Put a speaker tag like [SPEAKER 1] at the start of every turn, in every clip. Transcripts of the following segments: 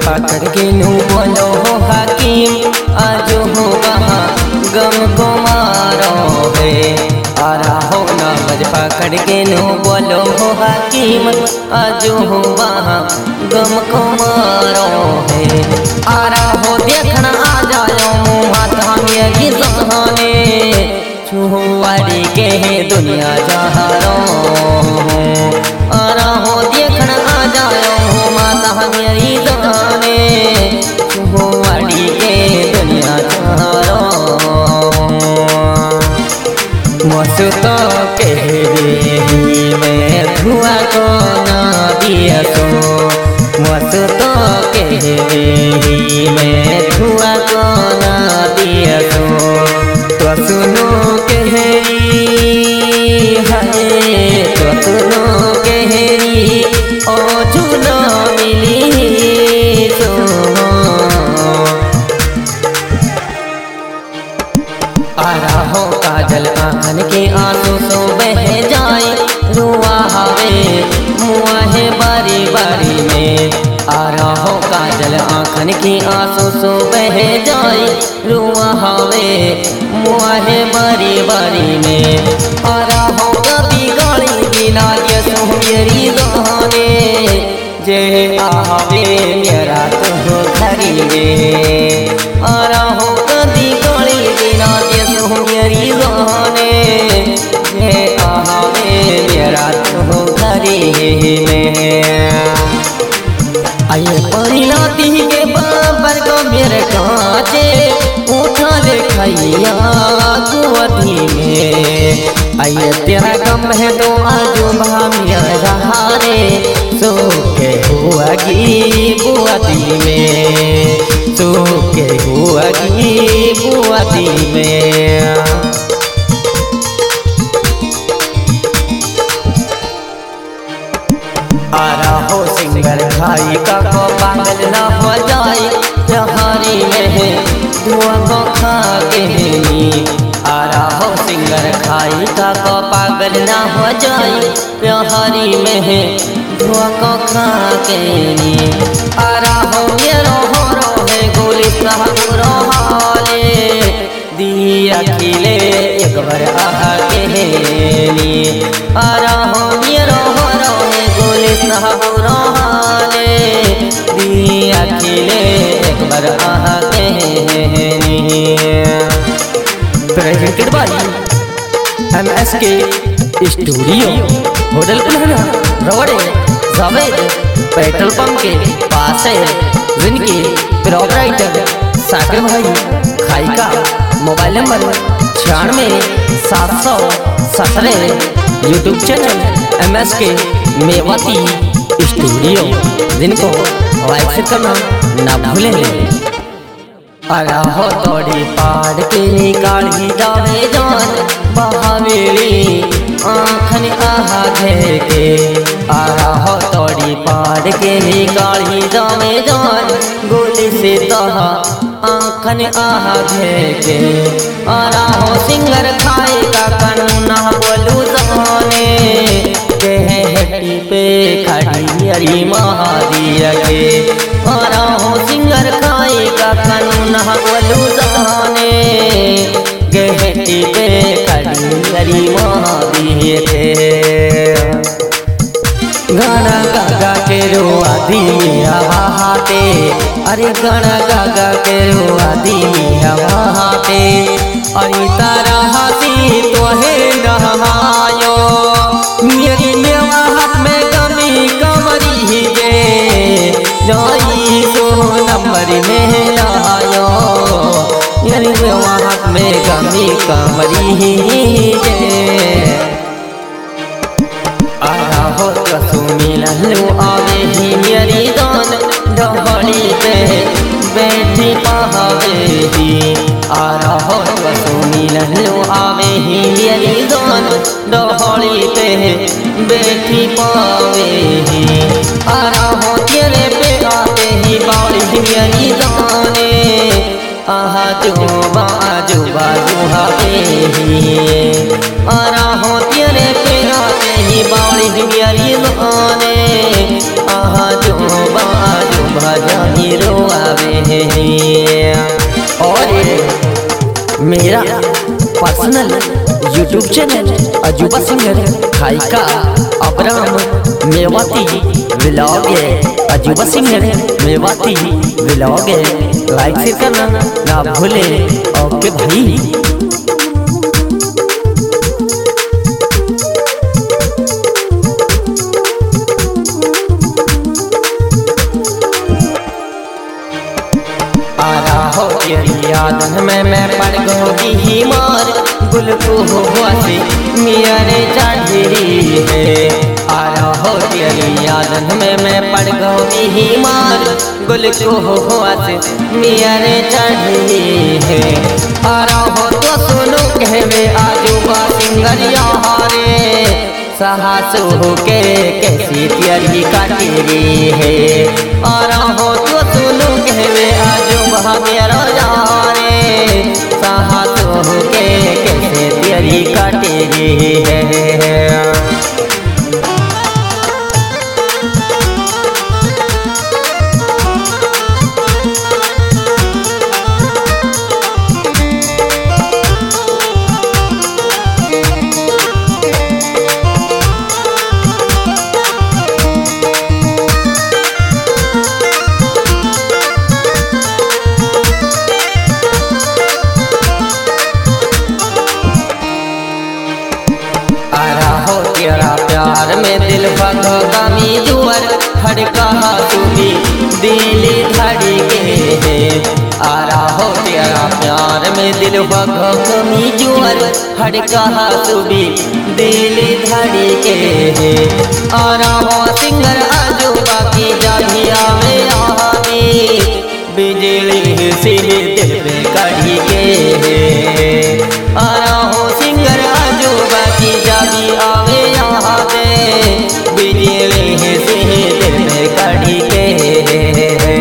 [SPEAKER 1] पकड़ के नू बोलो हो हकीम आज हो वहाँ गम को मारो है। आरा हो नमज पकड़ के नू बोलो हो हकीम आज हो वहाँ गम को मारो है। आरा हो देखना आ जाओ मुँह मेरी जहाने छुआरी के दुनिया जहारो। आरा हो देखना आ जाओ माता मेरी जहाने छुआरी के दुनिया जहारो। मस्तो कहरी में धुआं को ना दिया सो। मस्तो कहरी में धुआं को ना दिया सो। तो सुनो कहरी है तो सुनो कहरी ओ झूलो मिली सो। आरा हो काजल आँखन के आंसू सो बह जाए रुआ हवे मुआ है बारी बारी में। आरा हो काजल आँखन के आंसू सो बह जाए रुआ हवे मुआ है बारी बारी में। आरा हो कभी गाड़ी बिना ये सो मेरी दहाने जे आवे मेरा तो घरी में। आरा हो कभी गाड़ी बिना मेरी जहाने ये आवे मेरा तो घरी में। आये परिणाती के बाबर को मेरे कांचे उठा ले खैया कुआती में। आये तेरा कम है तो आजू भामिया रहारे सो के हुआ की बुआती में। सो के हुआ की बुआती में। आरा हो सिंगर खाई का को पागल ना हो जाए त्योहारी में धुआं को खा के नी। आरा हो सिंगर खाई का को पागल ना हो जाए त्योहारी में धुआं को खा के नी। आरा हो ये रो है गोली सहरो हाले दिया खिले एक बार आहा के नी। आरा हो ये रो है गोली सहरो हाले दिया खिले एक बार आहा के नी। Presented by MSK studio hotel plaza Rawade Javed petrol pump के पास है। जिनके प्रोपराइटर साकिर भाई Khaika. Mobile number 96 YouTube channel MSK Mewati studio जिनको लाइक से करना ना भूलें। आरा हो तोड़ी पाड़ के निकाली जावे जान बहावेली आँखन आहा घे के। आरा हो तोड़ी पाड़ के निकाली जावे जान गोली से तहा आँखन आहा घे के। आरा हो सिंगर खाएगा कन्ना बोलू जमाने हेटी पे खड़ी अरी महादिया के। आरा हो सिंगर खाएगा कन्ना बोलू जमाने हेटी पे खड़ी अरी महादिया के। गाना गागा के रोआ दिया हाथे अरे गाना गागा के रोआ दिया हाथे। अरे तारा हाथी तो है नहायो मेरी मेवा हाथ में गमी कमरी ही जे जाई सो नंबर में लायो। मेरी मेवा हाथ में गमी कमरी ही जे। आरा हो कसू मिलू आवे ही मेरी दान डहड़ी पे बैठी पहावे ही। आरा हो कसू मिलू आवे ही मेरी दान डहड़ी पे बैठी पावे ही। आरा हो तेरे पे आते ही बाड़ी मेरी दाने आहा जो बाजू बाजू हवे ही। आरा हो तेरे पे आते ही बाड़ी मेरी दाने आहा जो बाजू बाजू हैं। और मेरा personal YouTube channel Ajuba singer Khaika Abram Mewati vlog है। अजूबा सिंगर मेवाती व्लॉग है, लाइक से करना ना भूले। ओके भाई। हो तेरी यादन में मैं पड़ गई ही मार, गुल को हुआ से मेरे चाढ़ी है। आरा हो तेरी यादन में मैं पड़ गई ही मार, गुल को हुआ से मेरे चाढ़ी है। आरा हो तो सुनो कहवे अजूबा सिंगर यारे, साहसो के कैसी तेरी काटेरी है। आरा हो तो सुनो कहवे अजूबा मेरा यारे, साहसो के कैसे तेरी काटेरी है। तेरा प्यार में दिल भगवानी जुअर हड़का सुबी दिली धड़ी के है। आरा हो तेरा प्यार में दिल भगवानी जुअर हड़का सुबी दिली धड़ी के है। आरा हो सिंगर अजूबा की जाभिया में आवी, बिजली से दिल पे कड़ी के है। आरा हो सिंगर अजूबा की जाभी आवे यहाँ पे, बिजली से दिल पे कड़ी के है।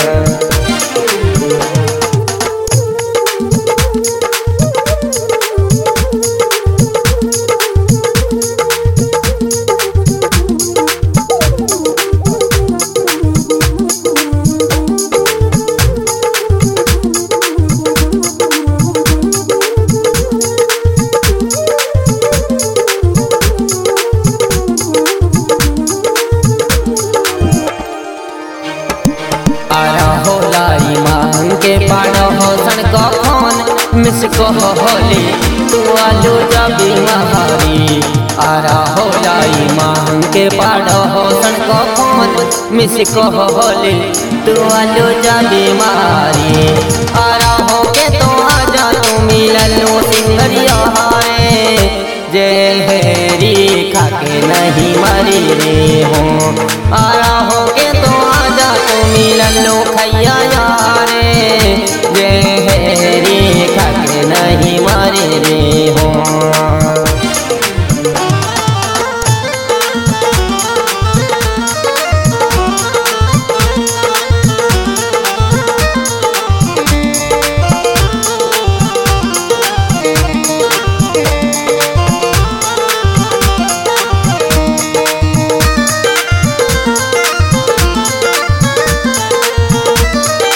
[SPEAKER 1] आरा हो लाई मांग के पाड़ो हो सन को फोन मिस को होली तू आलू जाबी महारी। आरा हो लाई मांग के पाड़ो हो सन को फोन मिस को होली तू आलू जाबी महारी। आरा हो के तो आजा तू मिललो सिंगरिया हारे, जेल हेरी खाके नहीं मरी रे हो। आरा हो के तो आजा तू मिललो खैया यारे, जे हेरी खाके नहीं मरी